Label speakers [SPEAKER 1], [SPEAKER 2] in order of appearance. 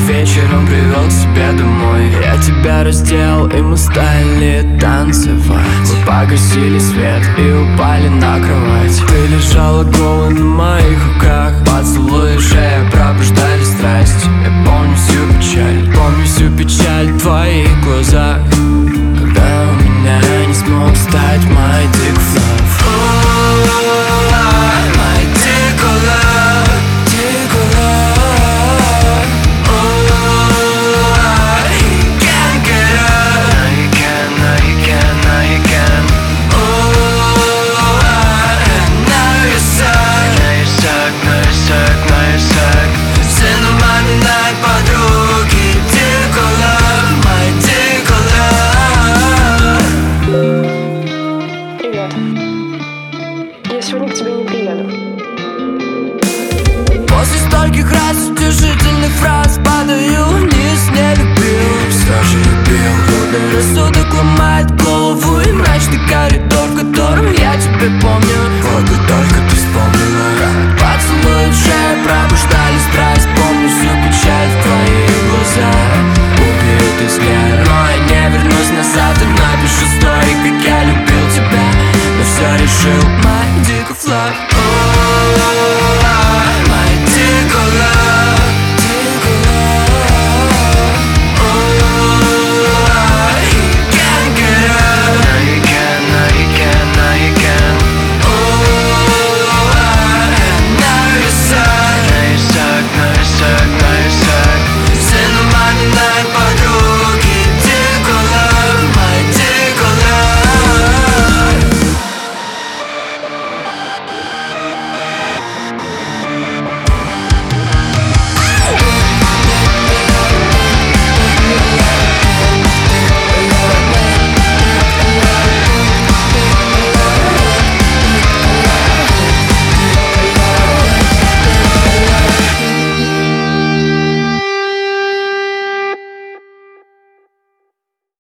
[SPEAKER 1] вечером привел к себе домой. Я тебя раздел, и мы стали танцевать. Мы погасили свет и упали на кровать. Ты лежала голой на моих руках. Поцелуи шея пробуждали страсть. Я помню всю печаль в твоих глазах, когда у меня не смог стать my dick love. My dick love, dick love. You can't get up. Now you can, now you can, now you can. Now you suck, now you suck, now you suck, now you suck. Cinema night, подруги. Dick love, my dick love.
[SPEAKER 2] Привет. Я сегодня к тебе не приеду.
[SPEAKER 1] После стольких раз утешительных фраз падаю вниз, не любил, все же любил. Рассудок ломает голову.